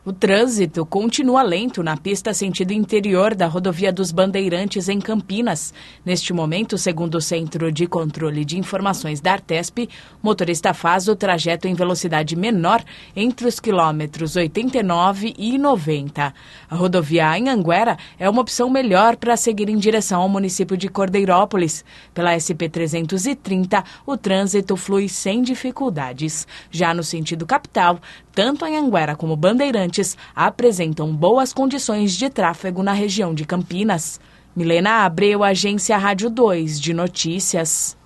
O trânsito continua lento na pista sentido interior da rodovia dos Bandeirantes, em Campinas. Neste momento, segundo o Centro de Controle de Informações da Artesp, o motorista faz o trajeto em velocidade menor entre os quilômetros 89 e 90. A rodovia Anhanguera é uma opção melhor para seguir em direção ao município de Cordeirópolis. Pela SP-330, o trânsito flui sem dificuldades. Já no sentido capital, tanto Anhanguera como Bandeirantes apresentam boas condições de tráfego na região de Campinas. Milena Abreu, Agência Rádio 2 de Notícias.